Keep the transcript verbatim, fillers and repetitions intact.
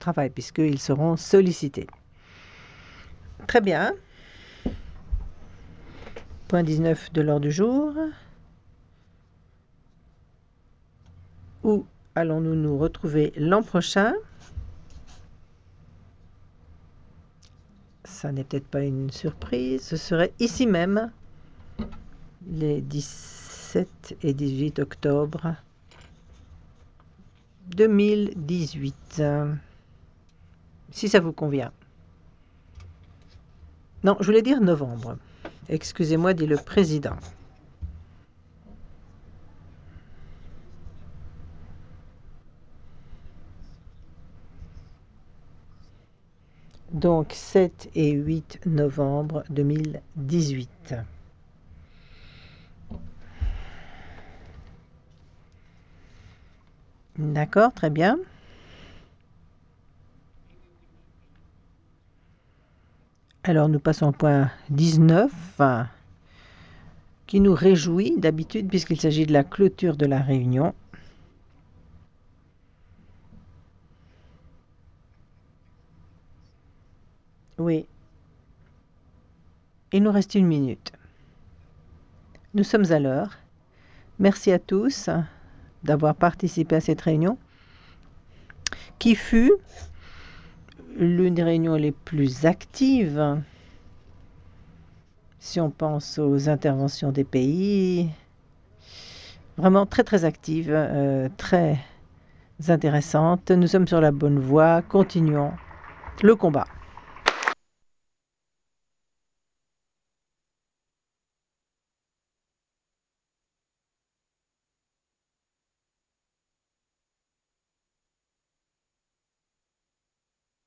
travail puisqu'ils seront sollicités. Très bien. Point dix-neuf de l'ordre du jour. Où allons-nous nous retrouver l'an prochain? Ça n'est peut-être pas une surprise, ce serait ici même, les dix-sept et dix-huit octobre deux mille dix-huit. Si ça vous convient. Non, je voulais dire novembre. Excusez-moi, dit le président. Donc, sept et huit novembre deux mille dix-huit. D'accord, très bien. Alors, nous passons au point dix-neuf, qui nous réjouit d'habitude puisqu'il s'agit de la clôture de la réunion. Oui. Il nous reste une minute. Nous sommes à l'heure. Merci à tous d'avoir participé à cette réunion, qui fut l'une des réunions les plus actives, si on pense aux interventions des pays, vraiment très très active, euh, très intéressante. Nous sommes sur la bonne voie, continuons le combat.